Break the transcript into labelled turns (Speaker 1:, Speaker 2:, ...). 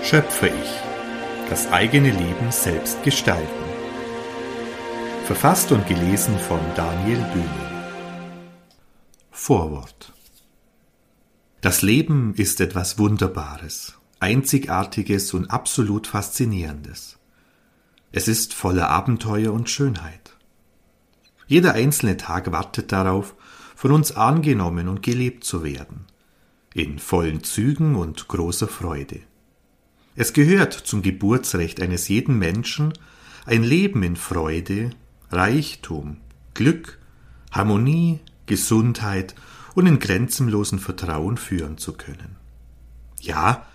Speaker 1: Schöpfe ich. Das eigene Leben selbst gestalten. Verfasst und gelesen von Daniel Bühning. Vorwort. Das Leben ist etwas Wunderbares, Einzigartiges und absolut Faszinierendes. Es ist voller Abenteuer und Schönheit. Jeder einzelne Tag wartet darauf, von uns angenommen und gelebt zu werden, in vollen Zügen und großer Freude. Es gehört zum Geburtsrecht eines jeden Menschen, ein Leben in Freude, Reichtum, Glück, Harmonie, Gesundheit und in grenzenlosem Vertrauen führen zu können. Ja,